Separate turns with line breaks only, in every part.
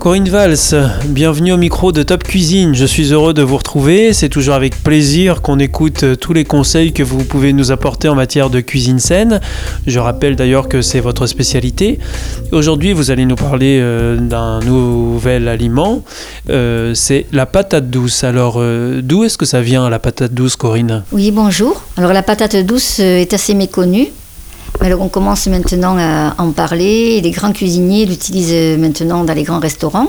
Corinne Valls, bienvenue au micro de Top Cuisine. Je suis heureux de vous retrouver. C'est toujours avec plaisir qu'on écoute tous les conseils que vous pouvez nous apporter en matière de cuisine saine. Je rappelle d'ailleurs que c'est votre spécialité. Aujourd'hui, vous allez nous parler d'un nouvel aliment. C'est la patate douce. Alors, d'où est-ce que ça vient, la patate douce, Corinne ?
Oui, bonjour. Alors, la patate douce est assez méconnue. Mais alors, on commence maintenant à en parler. Les grands cuisiniers l'utilisent maintenant dans les grands restaurants.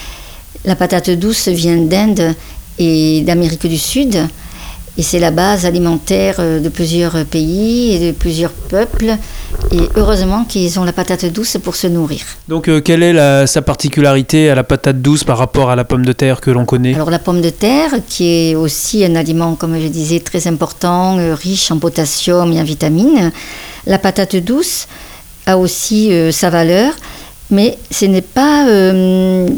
La patate douce vient d'Inde et d'Amérique du Sud. Et c'est la base alimentaire de plusieurs pays et de plusieurs peuples. Et heureusement qu'ils ont la patate douce pour se nourrir.
Donc, quelle est sa particularité à la patate douce par rapport à la pomme de terre que l'on connaît ?
Alors, la pomme de terre, qui est aussi un aliment, comme je disais, très important, riche en potassium et en vitamines. La patate douce a aussi sa valeur, mais ce n'est pas, elle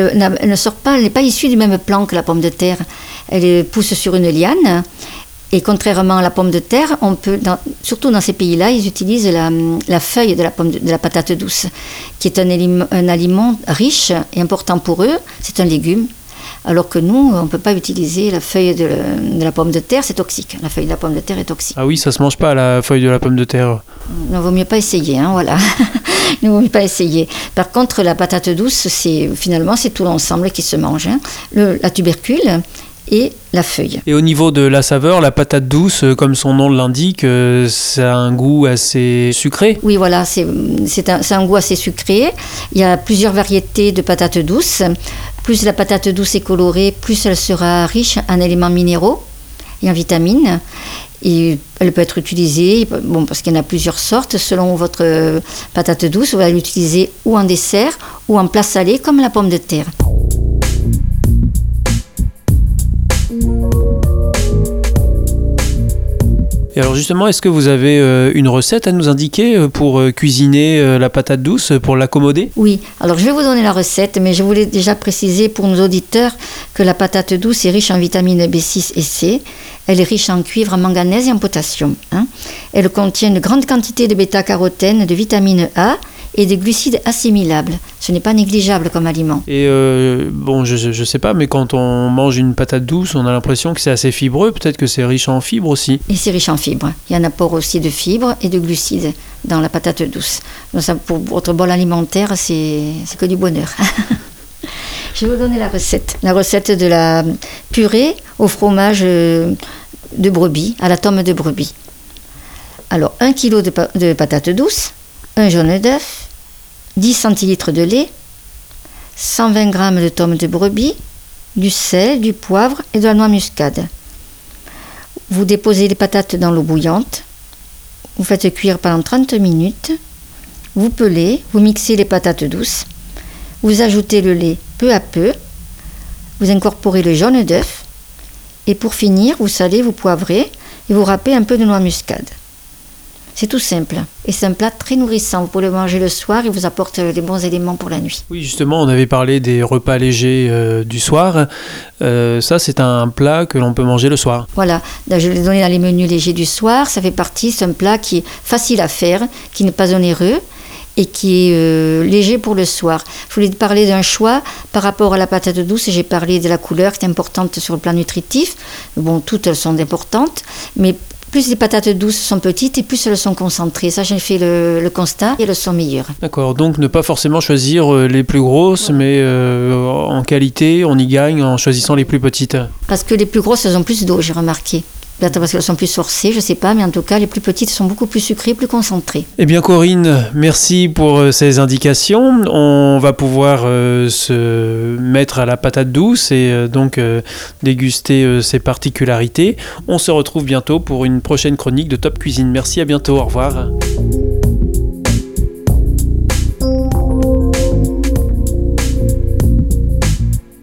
n'est pas issue du même plan que la pomme de terre. Elle pousse sur une liane. Et contrairement à la pomme de terre, on peut, surtout dans ces pays-là, ils utilisent la feuille de la patate douce, qui est un aliment riche et important pour eux. C'est un légume. Alors que nous, on ne peut pas utiliser la feuille de la pomme de terre, c'est toxique. La feuille de la pomme de terre est toxique.
Ah oui, ça ne se mange pas, la feuille de la pomme de terre.
Il ne vaut mieux pas essayer, voilà. Il ne vaut mieux pas essayer. Par contre, la patate douce, finalement, c'est tout l'ensemble qui se mange. La tubercule et la feuille.
Et au niveau de la saveur, la patate douce, comme son nom l'indique, ça a un goût assez sucré.
Oui, voilà, c'est un goût assez sucré. Il y a plusieurs variétés de patates douces. Plus la patate douce est colorée, plus elle sera riche en éléments minéraux et en vitamines. Et elle peut être utilisée, parce qu'il y en a plusieurs sortes, selon votre patate douce, vous allez l'utiliser ou en dessert ou en plat salé, comme la pomme de terre.
Et alors justement, est-ce que vous avez une recette à nous indiquer pour cuisiner la patate douce, pour l'accommoder ?
Oui, alors je vais vous donner la recette, mais je voulais déjà préciser pour nos auditeurs que la patate douce est riche en vitamines B6 et C. Elle est riche en cuivre, en manganèse et en potassium. Elle contient une grande quantité de bêta-carotène, de vitamine A et de glucides assimilables. Ce n'est pas négligeable comme aliment.
Et je sais pas, mais quand on mange une patate douce, on a l'impression que c'est assez fibreux. Peut-être que c'est riche en fibres aussi.
Et c'est riche en fibres. Il y a un apport aussi de fibres et de glucides dans la patate douce. Donc ça, pour votre bol alimentaire, c'est que du bonheur. Je vais vous donner la recette. La recette de la purée au fromage de brebis, à la tome de brebis. Alors, 1 kg de patates douces, un jaune d'œuf, 10 centilitres de lait, 120 g de tome de brebis, du sel, du poivre et de la noix muscade. Vous déposez les patates dans l'eau bouillante, vous faites cuire pendant 30 minutes, vous pelez, vous mixez les patates douces, vous ajoutez le lait peu à peu, vous incorporez le jaune d'œuf et pour finir, vous salez, vous poivrez et vous râpez un peu de noix muscade. C'est tout simple. Et c'est un plat très nourrissant. Vous pouvez le manger le soir et vous apporte des bons éléments pour la nuit.
Oui, justement, on avait parlé des repas légers du soir. Ça, c'est un plat que l'on peut manger le soir.
Voilà. Je l'ai donné dans les menus légers du soir. Ça fait partie, c'est un plat qui est facile à faire, qui n'est pas onéreux et qui est léger pour le soir. Je voulais parler d'un choix par rapport à la patate douce. J'ai parlé de la couleur qui est importante sur le plan nutritif. Toutes elles sont importantes, mais plus les patates douces sont petites et plus elles sont concentrées. Ça, j'ai fait le constat et elles sont meilleures.
D'accord, donc ne pas forcément choisir les plus grosses, mais en qualité, on y gagne en choisissant les plus petites.
Parce que les plus grosses, elles ont plus d'eau, j'ai remarqué. Peut-être parce qu'elles sont plus sourcées, je ne sais pas, mais en tout cas, les plus petites sont beaucoup plus sucrées, plus concentrées.
Eh bien, Corinne, merci pour ces indications. On va pouvoir se mettre à la patate douce et donc déguster ses particularités. On se retrouve bientôt pour une prochaine chronique de Top Cuisine. Merci, à bientôt, au revoir.